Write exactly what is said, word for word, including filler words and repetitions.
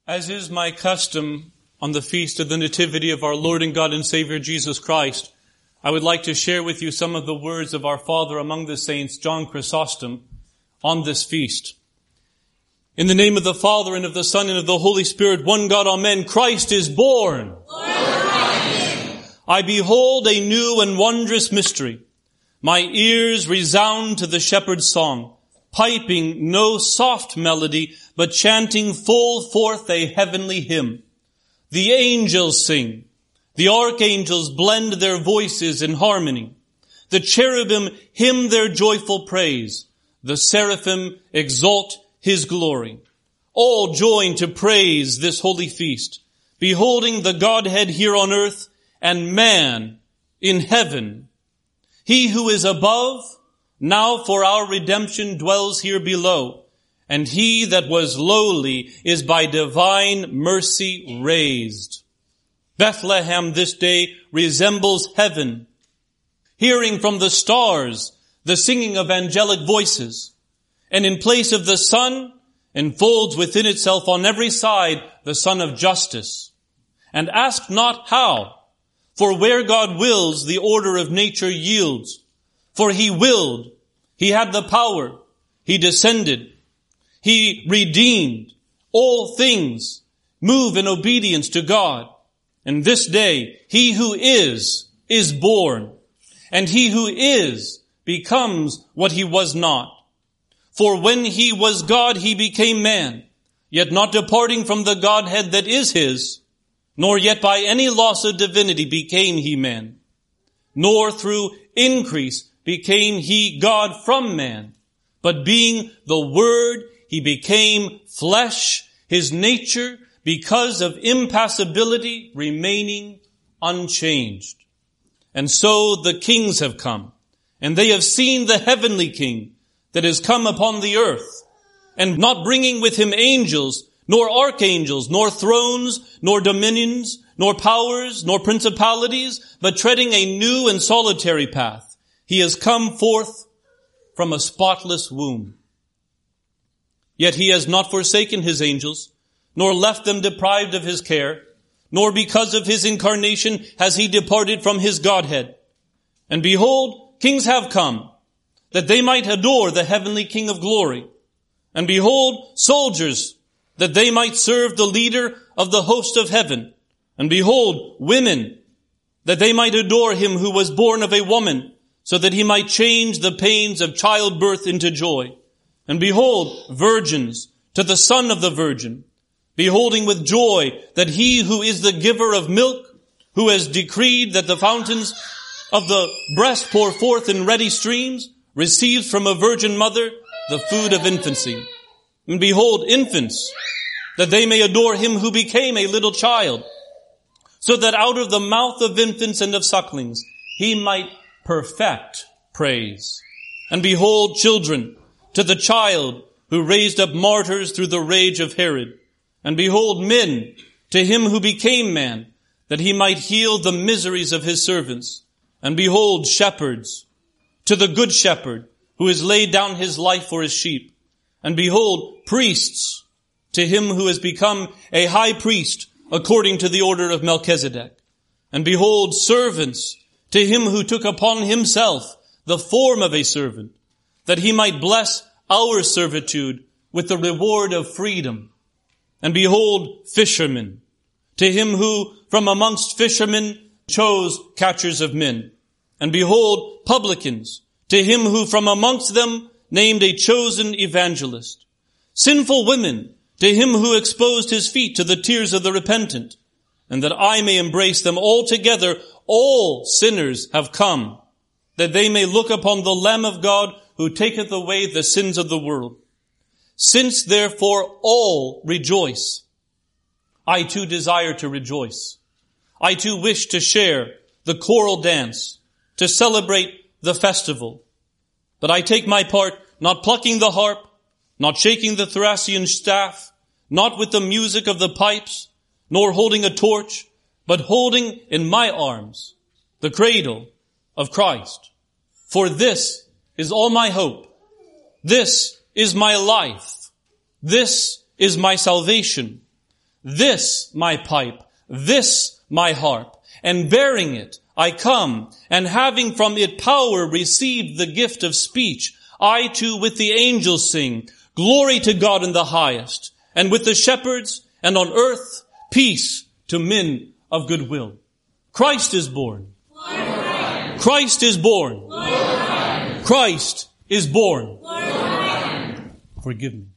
As is my custom on the feast of the Nativity of our Lord and God and Savior Jesus Christ, I would like to share with you some of the words of our Father among the saints, John Chrysostom, on this feast. In the name of the Father, and of the Son, and of the Holy Spirit, one God, amen. Christ is born. I behold a new and wondrous mystery. My ears resound to the shepherd's song, piping no soft melody, but chanting full forth a heavenly hymn. The angels sing. The archangels blend their voices in harmony. The cherubim hymn their joyful praise. The seraphim exalt his glory. All join to praise this holy feast, beholding the Godhead here on earth and man in heaven. He who is above, now for our redemption dwells here below. And he that was lowly is by divine mercy raised. Bethlehem this day resembles heaven, hearing from the stars the singing of angelic voices, and in place of the sun enfolds within itself on every side the sun of justice. And ask not how, for where God wills, the order of nature yields. For he willed, he had the power, he descended, he redeemed. All things move in obedience to God. And this day, he who is, is born. And he who is, becomes what he was not. For when he was God, he became man, yet not departing from the Godhead that is his, nor yet by any loss of divinity became he man. Nor through increase became he God from man. But being the Word, he became flesh, his nature, because of impassibility, remaining unchanged. And so the kings have come, and they have seen the heavenly King that has come upon the earth, and not bringing with him angels, nor archangels, nor thrones, nor dominions, nor powers, nor principalities, but treading a new and solitary path. He has come forth from a spotless womb. Yet he has not forsaken his angels, nor left them deprived of his care, nor because of his incarnation has he departed from his Godhead. And behold, kings have come, that they might adore the heavenly King of glory. And behold, soldiers, that they might serve the leader of the host of heaven. And behold, women, that they might adore him who was born of a woman, so that he might change the pains of childbirth into joy. And behold, virgins, to the Son of the Virgin, beholding with joy that he who is the giver of milk, who has decreed that the fountains of the breast pour forth in ready streams, receives from a virgin mother the food of infancy. And behold, infants, that they may adore him who became a little child, so that out of the mouth of infants and of sucklings he might perfect praise. And behold, children, to the child who raised up martyrs through the rage of Herod. And behold, men, to him who became man, that he might heal the miseries of his servants. And behold, shepherds, to the good shepherd, who has laid down his life for his sheep. And behold, priests, to him who has become a high priest, according to the order of Melchizedek. And behold, servants, to him who took upon himself the form of a servant, that he might bless our servitude with the reward of freedom. And behold, fishermen, to him who from amongst fishermen chose catchers of men. And behold, publicans, to him who from amongst them named a chosen evangelist. Sinful women, to him who exposed his feet to the tears of the repentant. And that I may embrace them all together, all sinners have come, that they may look upon the Lamb of God who taketh away the sins of the world. Since therefore all rejoice, I too desire to rejoice. I too wish to share the choral dance, to celebrate the festival. But I take my part not plucking the harp, not shaking the Thracian staff, not with the music of the pipes, nor holding a torch, but holding in my arms the cradle of Christ. For this is all my hope. This is my life. This is my salvation. this my pipe, this my harp, and bearing it I come, and having from it power received the gift of speech, I too with the angels sing, glory to God in the highest, and with the shepherds, and on earth, peace to men of good will. Christ is born. Lord, Christ is born. Lord, Christ is born. Lord, forgive me.